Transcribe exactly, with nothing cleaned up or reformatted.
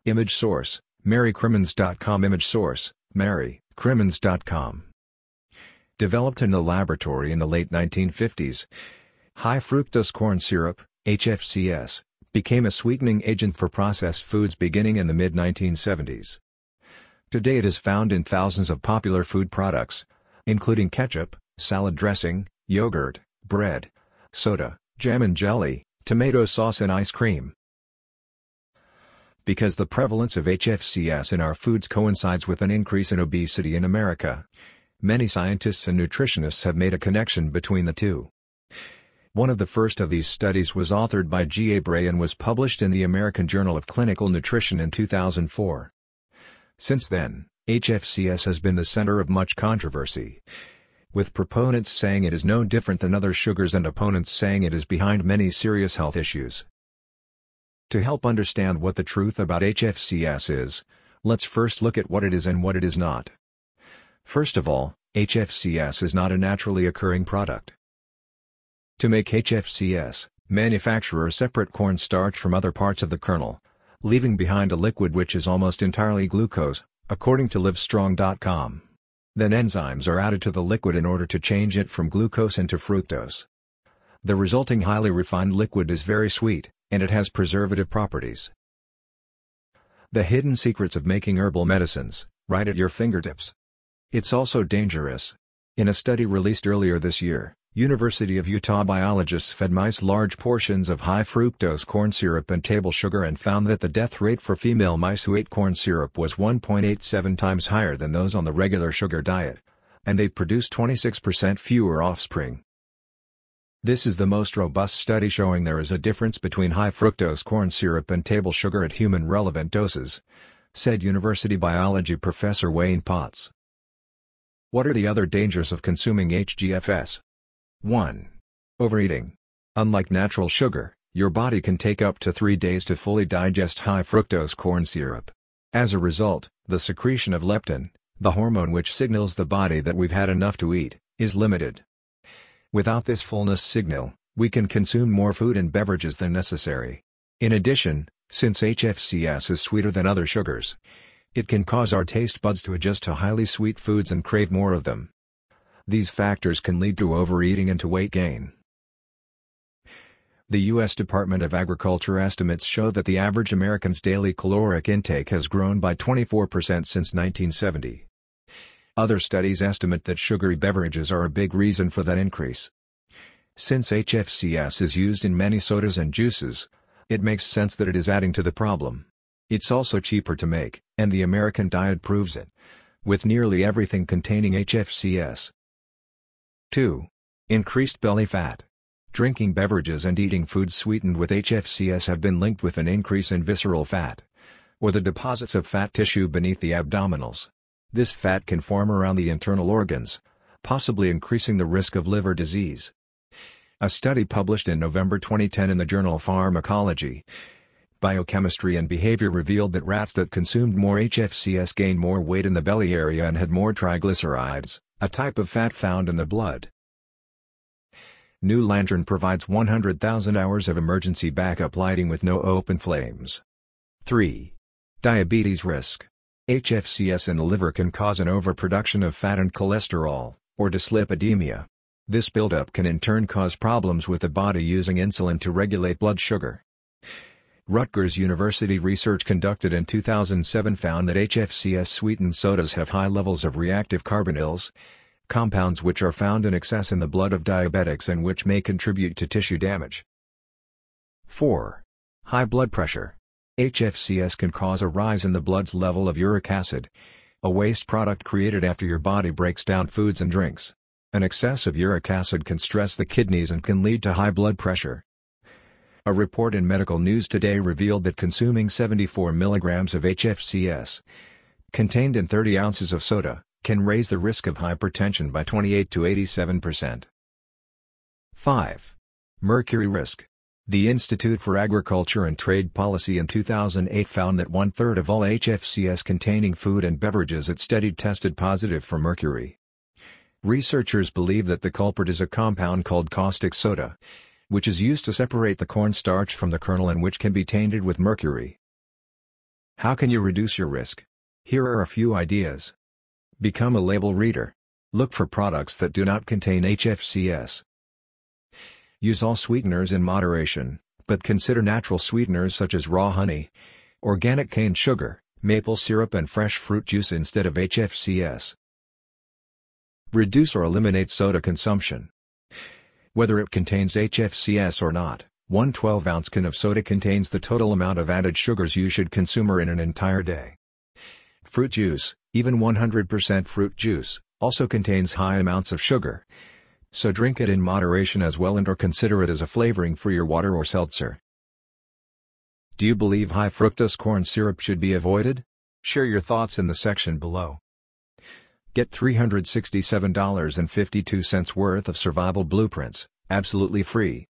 Image source, Mary Crimmins dot com. Image source, Mary Crimmins dot com. Developed in the laboratory in the late nineteen fifties, high fructose corn syrup, H F C S, became a sweetening agent for processed foods beginning in the mid nineteen seventies. Today it is found in thousands of popular food products, including ketchup, salad dressing, yogurt, bread, soda, jam and jelly, tomato sauce and ice cream. Because the prevalence of H F C S in our foods coincides with an increase in obesity in America, many scientists and nutritionists have made a connection between the two. One of the first of these studies was authored by G. A. Bray and was published in the American Journal of Clinical Nutrition in two thousand four. Since then, H F C S has been the center of much controversy, with proponents saying it is no different than other sugars and opponents saying it is behind many serious health issues. To help understand what the truth about H F C S is, let's first look at what it is and what it is not. First of all, H F C S is not a naturally occurring product. To make H F C S, manufacturers separate corn starch from other parts of the kernel, leaving behind a liquid which is almost entirely glucose, according to Livestrong dot com. Then enzymes are added to the liquid in order to change it from glucose into fructose. The resulting highly refined liquid is very sweet, and it has preservative properties. The hidden secrets of making herbal medicines, right at your fingertips. It's also dangerous. In a study released earlier this year, University of Utah biologists fed mice large portions of high fructose corn syrup and table sugar and found that the death rate for female mice who ate corn syrup was one point eight seven times higher than those on the regular sugar diet, and they produced twenty-six percent fewer offspring. This is the most robust study showing there is a difference between high fructose corn syrup and table sugar at human relevant doses, said university biology professor Wayne Potts. What are the other dangers of consuming H G F S? one. Overeating. Unlike natural sugar, your body can take up to three days to fully digest high fructose corn syrup. As a result, the secretion of leptin, the hormone which signals the body that we've had enough to eat, is limited. Without this fullness signal, we can consume more food and beverages than necessary. In addition, since H F C S is sweeter than other sugars, it can cause our taste buds to adjust to highly sweet foods and crave more of them. These factors can lead to overeating and to weight gain. The U S Department of Agriculture estimates show that the average American's daily caloric intake has grown by twenty-four percent since nineteen seventy. Other studies estimate that sugary beverages are a big reason for that increase. Since H F C S is used in many sodas and juices, it makes sense that it is adding to the problem. It's also cheaper to make, and the American diet proves it, with nearly everything containing H F C S. two. Increased belly fat. Drinking beverages and eating foods sweetened with H F C S have been linked with an increase in visceral fat, or the deposits of fat tissue beneath the abdominals. This fat can form around the internal organs, possibly increasing the risk of liver disease. A study published in November twenty ten in the journal Pharmacology, Biochemistry and Behavior revealed that rats that consumed more H F C S gained more weight in the belly area and had more triglycerides, a type of fat found in the blood. New Lantern provides one hundred thousand hours of emergency backup lighting with no open flames. three. Diabetes risk. H F C S in the liver can cause an overproduction of fat and cholesterol, or dyslipidemia. This buildup can in turn cause problems with the body using insulin to regulate blood sugar. Rutgers University research conducted in two thousand seven found that H F C S-sweetened sodas have high levels of reactive carbonyls, compounds which are found in excess in the blood of diabetics and which may contribute to tissue damage. four. High blood pressure. H F C S can cause a rise in the blood's level of uric acid, a waste product created after your body breaks down foods and drinks. An excess of uric acid can stress the kidneys and can lead to high blood pressure. A report in Medical News Today revealed that consuming seventy-four milligrams of H F C S, contained in thirty ounces of soda, can raise the risk of hypertension by twenty-eight to eighty-seven percent. five. Mercury risk. The Institute for Agriculture and Trade Policy in two thousand eight found that one-third of all H F C S-containing food and beverages it studied tested positive for mercury. Researchers believe that the culprit is a compound called caustic soda, which is used to separate the cornstarch from the kernel and which can be tainted with mercury. How can you reduce your risk? Here are a few ideas. Become a label reader. Look for products that do not contain H F C S. Use all sweeteners in moderation, but consider natural sweeteners such as raw honey, organic cane sugar, maple syrup and fresh fruit juice instead of H F C S. Reduce or eliminate soda consumption. Whether it contains H F C S or not, one twelve ounce can of soda contains the total amount of added sugars you should consume in an entire day. Fruit juice, even one hundred percent fruit juice, also contains high amounts of sugar, so drink it in moderation as well and or consider it as a flavoring for your water or seltzer. Do you believe high fructose corn syrup should be avoided? Share your thoughts in the section below. Get three hundred sixty-seven dollars and fifty-two cents worth of survival blueprints, absolutely free.